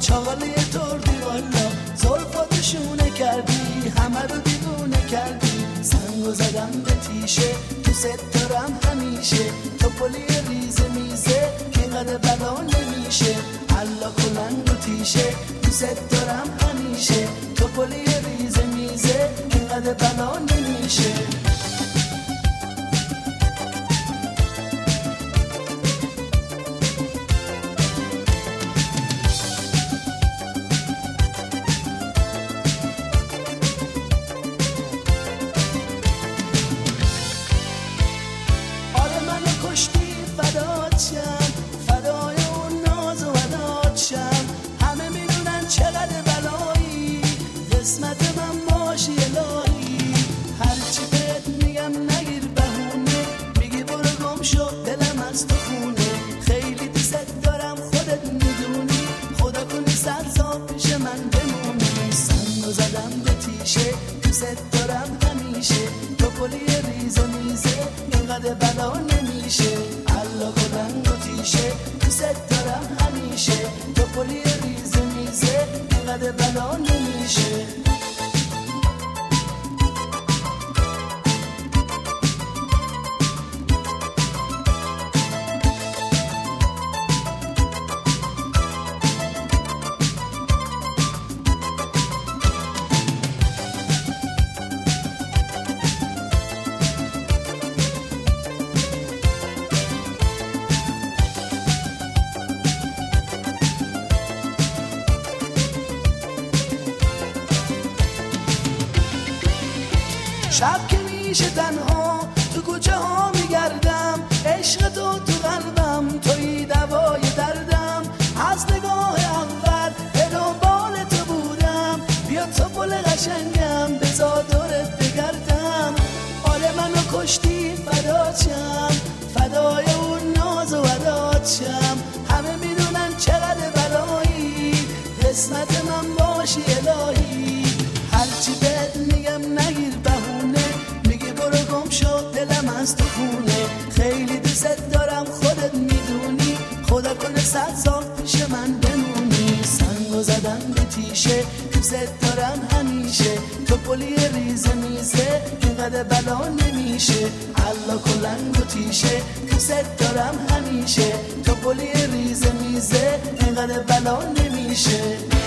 چاقالی تردی والا، زلفاتو شونه کردی همه رو دیوونه کردی. سنگو زدم به تیشه دوست دارم همیشه، تو پلی ریزه میزه که اینقدر بلا نمیشه. الله کلنگ و تیشه دوست دارم همیشه، تو پلی ریزه میزه که اینقدر بلا نمیشه. شب که میشه تنها تو کوچه ها میگردم، عشق تو قلبم توی دوای دردم. از نگاه اول به دنبال تو بودم، بیا تو پل قشنگم بذار دورت بگردم. حال منو کشتی فداچم، فدای اون ناز و وداچم. همه میدونن چقدر بلایی، قسمت من باشی الهی. هرچی بهت میگم نگیر بهونه، میگی برو گم شد دلم از تو خونه. خیلی دوست دارم خودت میدونی، خدا کنه 100 سال پیش من بمونی. سنگو زدم به تیشه دوست دارم همیشه، تو پلی ریزه میزه اینقدر بلا نمیشه. الله کلنگ و تیشه دوست دارم همیشه، تو پلی ریزه میزه اینقدر بلا نمیشه.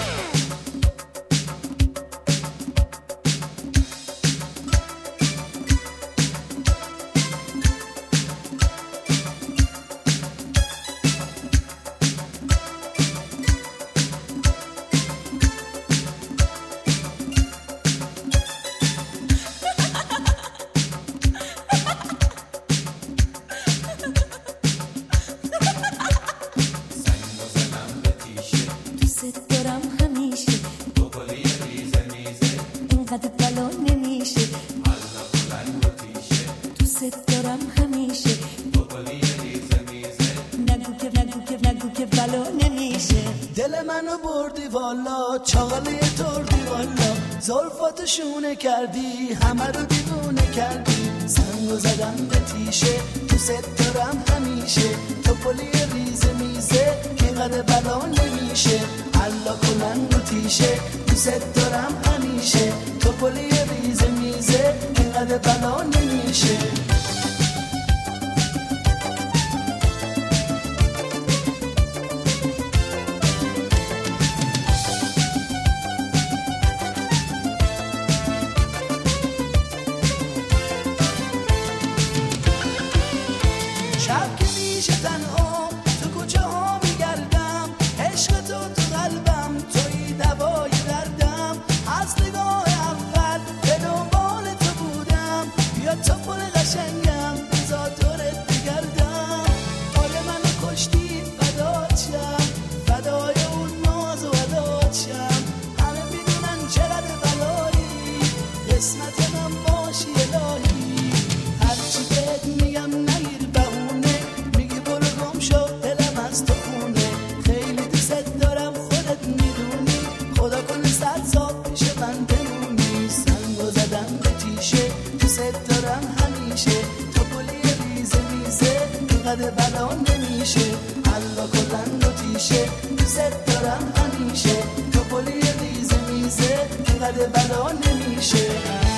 دل منو بردی والا، چاقالی تردی والا، زلفاتو شونه کردی همه رو دیوونه کردی. سنگو زدم به تیشه دوست دارم همیشه، تو پلی ریزه میزه که اینقدر بلا نمیشه. الله کلنگ و تیشه دوست دارم همیشه، تو پلی ریزه میزه که اینقدر بلا نمیشه. شب که میشه تنها تو کوچه ها میگردم، عشق تو قلبم توی دوای دردم. از نگاه اول به دنبال تو بودم، بیا تو پل قشنگم بذار دورت بگردم. حال منو کشتی فداچم، فدای اون ناز و وداچم. همه میدونن چقدر بلایی، قسمت من باشی الهی. هرچی بهت میگم نگیر بهونه، میگی برو گم شد دلم از تو خونه. خیلی دوست دارم خودت میدونی، خدا کنه 100 سال پیش من بمونی. سنگو زدم به تیشه دوست دارم همیشه، تو پلی ریزه میزه اینقدر بلا نمیشه. الله کلنگ و پیشه دوست دارم همیشه تو پلی ریزه میزه اینقدر بلا نمیشه